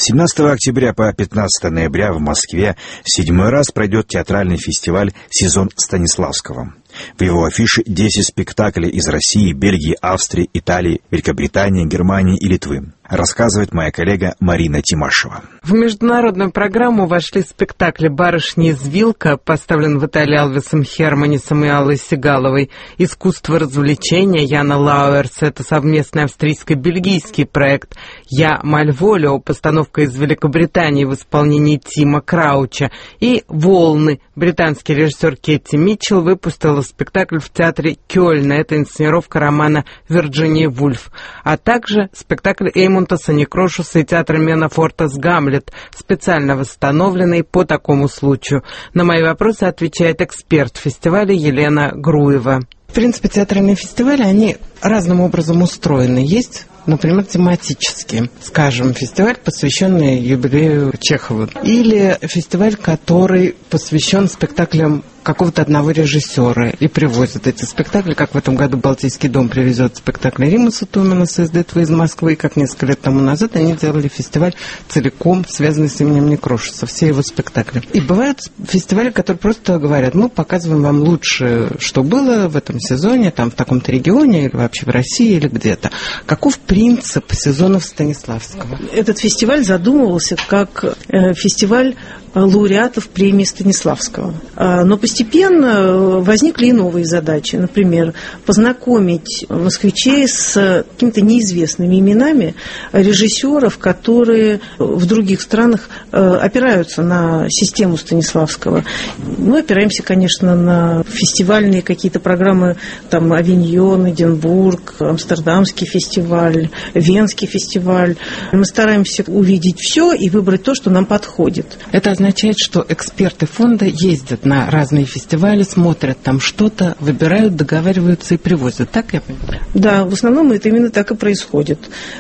С 17 октября по 15 ноября в Москве в 7-й раз пройдет театральный фестиваль «Сезон Станиславского». В его афише 10 спектаклей из России, Бельгии, Австрии, Италии, Великобритании, Германии и Литвы. Рассказывает моя коллега Марина Тимашева. В международную программу вошли спектакли «Барышня из Вилка», поставлен в Италии Алвисом Херманисом и Аллой Сигаловой, «Искусство развлечения» Яна Лауэрс, это совместный австрийско-бельгийский проект, «Я Мальволио», постановка из Великобритании в исполнении Тима Крауча, и «Волны». Британский режиссер Кетти Митчелл выпустила спектакль в театре Кёльна, это инсценировка романа Вирджинии Вульф, а также спектакль Эймунтаса Некрошуса и театра Менафортас «Гамлет», специально восстановленный по такому случаю. На мои вопросы отвечает эксперт фестиваля Елена Груева. В принципе, театральные фестивали, они разным образом устроены. Есть, например, тематические. Скажем, фестиваль, посвященный юбилею Чехова. Или фестиваль, который посвящен спектаклям какого-то одного режиссера и привозят эти спектакли, как в этом году Балтийский дом привезет спектакли Римаса Туменаса из Детвы из Москвы, и как несколько лет тому назад они делали фестиваль целиком, связанный с именем Некрошуса, все его спектакли. И бывают фестивали, которые просто говорят: мы показываем вам лучшее, что было в этом сезоне, там в таком-то регионе, или вообще в России, или где-то. Каков принцип сезонов Станиславского? Этот фестиваль задумывался как фестиваль лауреатов премии Станиславского. Но постепенно возникли и новые задачи. Например, познакомить москвичей с какими-то неизвестными именами режиссеров, которые в других странах опираются на систему Станиславского. Мы опираемся, конечно, на фестивальные какие-то программы, там Авиньон, Эдинбург, Амстердамский фестиваль, Венский фестиваль. Мы стараемся увидеть все и выбрать то, что нам подходит. Это означает, что эксперты фонда ездят на разные фестивали, смотрят там что-то, выбирают, договариваются и привозят. Так я понимаю? Да, в основном это именно так и происходит.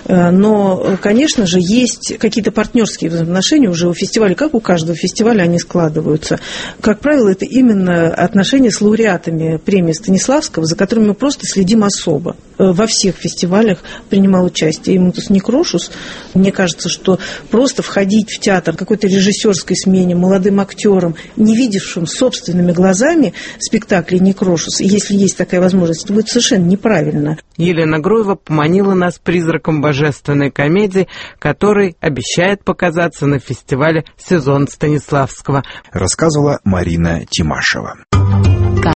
Но, конечно же, есть какие-то партнерские взаимоотношения уже у фестиваля, как у каждого фестиваля они складываются. Как правило, это именно отношения с лауреатами премии Станиславского, за которыми мы просто следим особо. Во всех фестивалях принимал участие Эймунтас Некрошус. Мне кажется, что просто входить в театр какой-то режиссерской смене молодым актерам, не видевшим собственными глазами спектакли Некрошус, если есть такая возможность, это будет совершенно неправильно. Елена Груева поманила нас призраком божественной комедии, который обещает показаться на фестивале «Сезон Станиславского». Рассказывала Марина Тимашева.